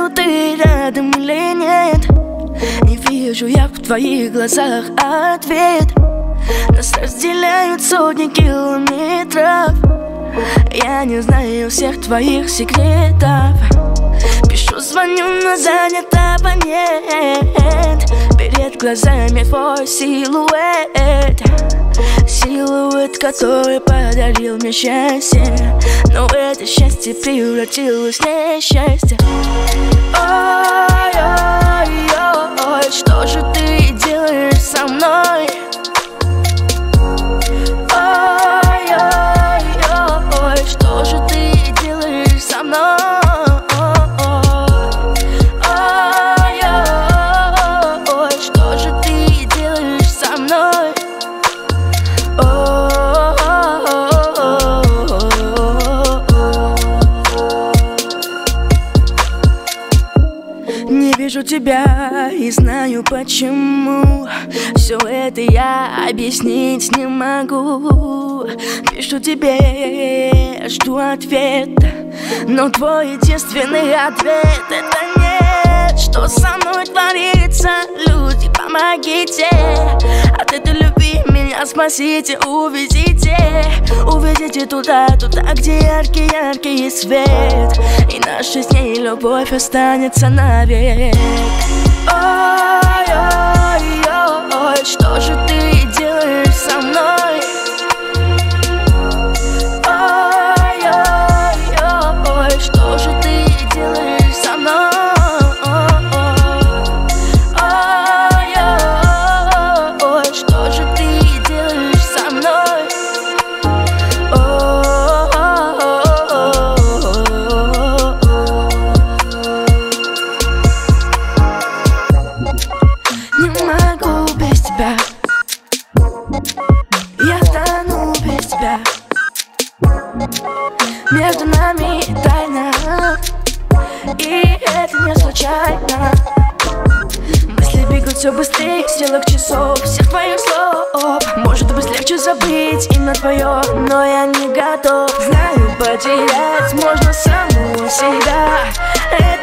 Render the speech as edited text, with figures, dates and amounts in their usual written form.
знаю, ты рядом или нет. Не вижу я в твоих глазах ответ. Нас разделяют сотни километров. Я не знаю всех твоих секретов. Пишу, звоню, но занят абонент. Перед глазами твой силуэт. Силуэт, который подарил мне счастье. Но это счастье превратилось в несчастье. Ой-ой-ой, что же ты делаешь со мной? Ой-ой-ой, что же ты делаешь со мной? Ой-ой-ой, что же ты делаешь со мной? Не вижу тебя и знаю почему. Все это я объяснить не могу. Пишу тебе, жду ответа, но твой единственный ответ — это нет. Что со мной творится? Люди, помогите. От этой любви меня спасите, увезите. Увезите туда, где яркий свет. И наша с ней любовь останется навек. Ой-ой-ой, что же ты делаешь со мной? Ой-ой-ой, что же ты делаешь со мной? Ой-ой-ой, что же ты делаешь со мной? Не могу без тебя. Я тону без тебя. Между нами тайна, и это не случайно. Мысли бегут все быстрее, стрелок часов, всех твоих слов. Может быть, легче забыть имя твое, но я не готов. Знаю, потерять можно самого себя.